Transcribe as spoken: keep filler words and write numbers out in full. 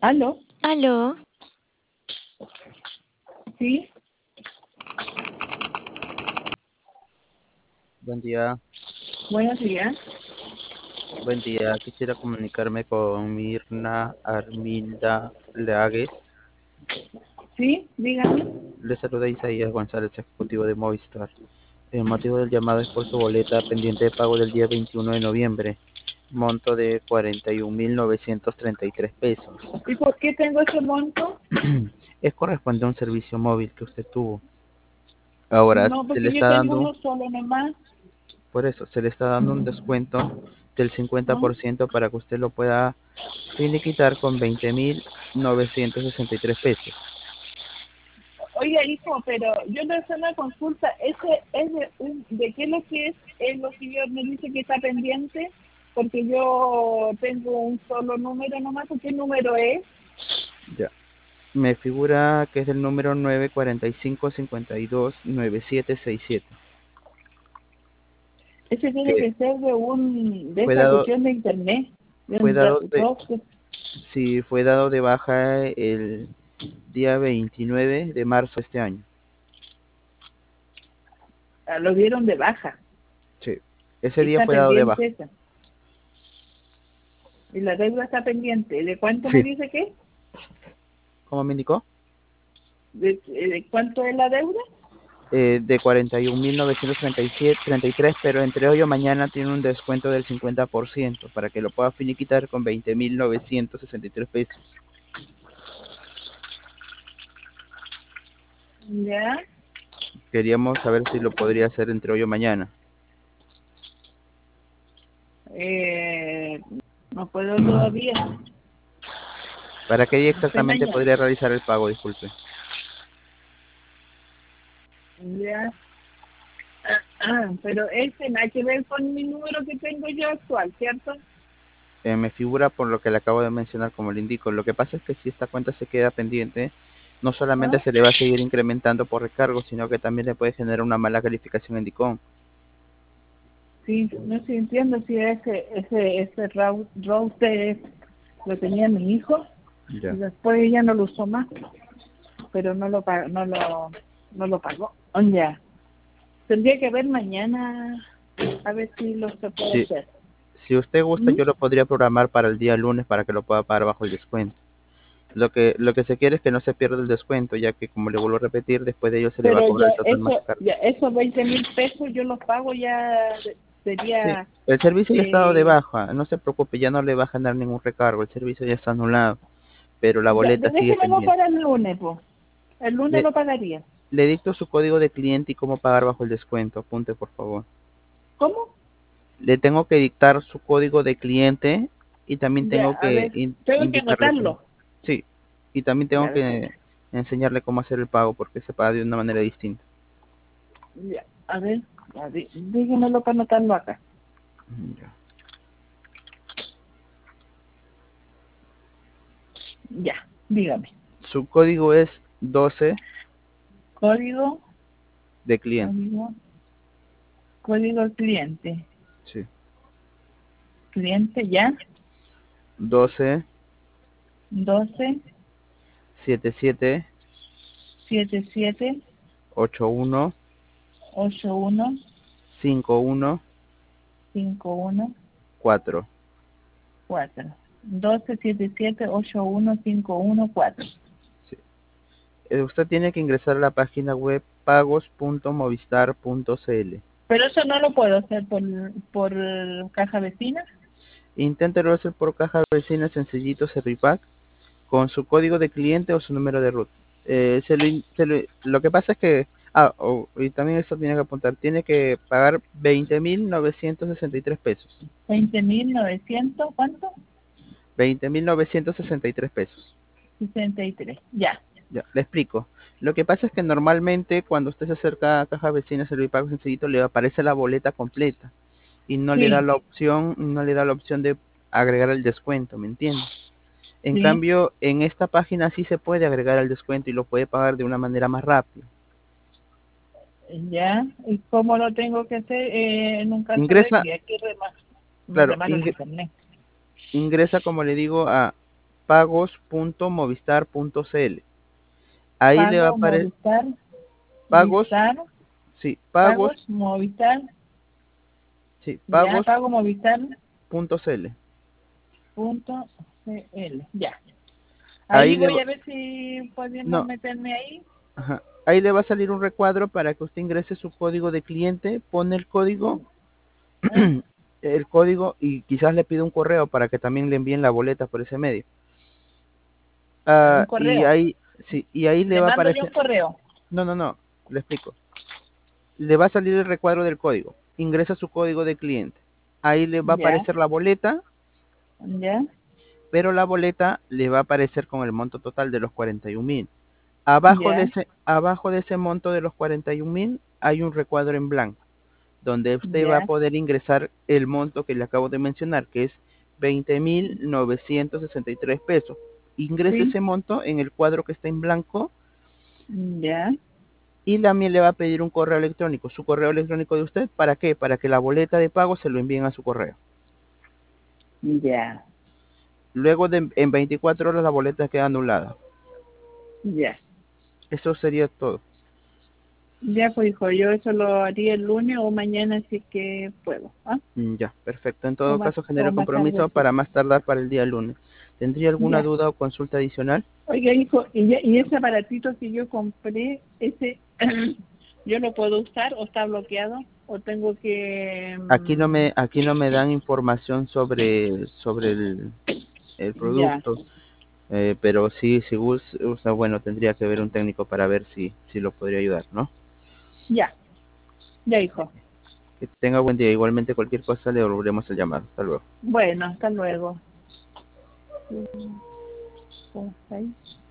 ¿Aló? Aló, Sí, Buen día, buenos días. buen día. Quisiera comunicarme con Mirna Armilda Leagues. Sí, dígame. Le saluda Isaías González, ejecutivo de Movistar. El motivo del llamado es por su boleta pendiente de pago del día veintiuno de noviembre, monto de cuarenta y un mil novecientos treinta y tres pesos. ¿Y por qué tengo ese monto? Es corresponde a un servicio móvil que usted tuvo. Ahora No, se le porque yo está tengo dando, uno solo nomás. por eso, se le está dando un descuento del cincuenta ¿No? por ciento para que usted lo pueda finiquitar con veinte mil novecientos sesenta y tres pesos. Oiga, hijo, pero yo le hago una consulta. ¿Ese es de, un- de qué es lo que es? ¿Es lo que yo me dice que está pendiente? Porque yo tengo un solo número nomás. ¿Qué número es? Ya. Me figura que es el número nueve cuatro cinco cinco dos nueve siete seis siete, Ese tiene que que ser de un de fue esa dado, cuestión de internet. De fue un ro- dado de, ro- sí, fue dado de baja el día veintinueve de marzo de este año. ah, lo dieron de baja. Sí. Ese Y día está fue dado de baja. pendiente esa. Y la deuda está pendiente. ¿De cuánto me Sí. dice que es? ¿Cómo me indicó? ¿De, de cuánto es la deuda? Eh, de cuarenta y un mil novecientos treinta y siete, treinta y tres, pero entre hoy o mañana tiene un descuento del cincuenta por ciento para que lo pueda finiquitar con veinte mil novecientos sesenta y tres pesos. Ya. Queríamos saber si lo podría hacer entre hoy o mañana. Eh, no puedo todavía. ¿Para qué día No sé exactamente mañana. podría realizar el pago? Disculpe. Ya. Ah, ah, pero ese nada que ver con mi número que tengo yo actual, ¿cierto? Eh, me figura por lo que le acabo de mencionar, como le indico. Lo que pasa es que si esta cuenta se queda pendiente, no solamente ¿Ah? se le va a seguir incrementando por recargo, sino que también le puede generar una mala calificación en Dicom. Sí, no sé, entiendo si ese ese ese rau- router lo tenía mi hijo y Ya. después ella no lo usó más, pero no lo pagó, no lo no lo pagó. Oh, ya. Tendría que ver mañana a ver si lo se puede Si, hacer. si usted gusta, ¿Mm? yo lo podría programar para el día lunes para que lo pueda pagar bajo el descuento. Lo que, lo que se quiere es que no se pierda el descuento, ya que como le vuelvo a repetir, después de ello se le va a Pero cobrar ya el total más eso, recargo. ya esos veinte mil pesos yo los pago ya Sí, sería, el servicio ya está dado de eh, baja, no se preocupe, ya no le va a generar ningún recargo, el servicio ya está anulado, pero la ya, boleta sigue déjemelo pendiente. para el lunes, pues. El lunes Le, lo pagaría. le dicto su código de cliente y cómo pagar bajo el descuento, apunte por favor. ¿Cómo? Le tengo que dictar su código de cliente y también Ya, tengo a que ver, in- tengo que indicarle cómo. anotarlo. Sí, y también tengo Ya, déjeme. que enseñarle cómo hacer el pago porque se paga de una manera distinta. Ya, a ver, ya, dí- dígamelo para anotarlo acá. Ya. Ya, dígame. Su código es doce Código, de cliente. código, código cliente. Sí. Cliente ya, doce doce setenta y siete setenta y siete ochenta y uno ochenta y uno cincuenta y uno cincuenta y uno cuatro. cuatro. doce setenta y siete ochenta y uno cincuenta y uno cuatro. Sí. Eh, Usted tiene que ingresar a la página web pagos punto movistar punto cl. Pero eso no lo puedo hacer por, por caja vecina. Inténtelo hacer por caja vecina sencillito Servipack con su código de cliente o su número de root. Eh, se lo, in- se lo, lo que pasa es que, ah, oh, y también eso tiene que apuntar, tiene que pagar veinte mil novecientos sesenta y tres pesos. Veinte mil novecientos, ¿cuánto? veinte mil novecientos sesenta y tres pesos. Sesenta y tres. Ya. Ya, le explico. Lo que pasa es que normalmente cuando usted se acerca a caja vecina Servipago sencillito le aparece la boleta completa y no le da Sí, la opción, no le da la opción de agregar el descuento, ¿me entiende? En sí. cambio, en esta página sí se puede agregar el descuento y lo puede pagar de una manera más rápida. Ya. ¿Y cómo lo tengo que hacer eh, en un caso de Ingresa, que aquí rema- me claro, remaron ing- internet? ingresa como le digo a pagos punto movistar punto cl. Ahí le va a Pago, aparecer Movistar, pagos, Movistar, sí, pagos, pagos, Movistar, sí, ya, pagos pago, Movistar, punto cl. punto cl, ya. Ahí Ahí le, voy va- a ver si podemos no, meterme ahí. ajá, ahí le va a salir un recuadro para que usted ingrese su código de cliente, pone el código, ¿Ah? el código y quizás le pida un correo para que también le envíen la boleta por ese medio. Un Ah, y correo. ahí, sí, y ahí le Le va a mando yo un aparecer, correo. no, no, no, le explico. Le va a salir el recuadro del código. Ingresa su código de cliente. Ahí le va a Ya, aparecer la boleta, ya, pero la boleta le va a aparecer con el monto total de los cuarenta y un mil. Abajo de ya, ese, abajo de ese monto de los cuarenta y un mil hay un recuadro en blanco, donde usted va a ya, poder ingresar el monto que le acabo de mencionar, que es veinte mil novecientos sesenta y tres pesos. Ingrese sí, ese monto en el cuadro que está en blanco ya, y también le va a pedir un correo electrónico, su correo electrónico de usted, ¿para qué? Para que la boleta de pago se lo envíen a su correo. ya, Luego de en veinticuatro horas la boleta queda anulada. ya. Eso sería todo. Ya, pues hijo, yo eso lo haría el lunes o mañana si es que puedo. ¿Ah? Mm, Ya, perfecto. En O todo más, caso, o genera más compromiso tardecito. para más tardar para el día lunes. ¿Tendría alguna Ya. duda o consulta adicional? Oiga, hijo, ¿y, ya- y ese aparatito que yo compré, ese, yo lo puedo usar o está bloqueado? ¿O tengo que...? Aquí no mm, me, aquí no me dan información sobre, sobre el, el ya, producto, eh, pero sí, si us- usa, bueno, tendría que ver un técnico para ver si, si lo podría ayudar, ¿no? ya, ya, hijo. Que tenga buen día. Igualmente cualquier cosa le volveremos a llamar. Hasta luego. Bueno, hasta luego. ¿Cómo está ahí?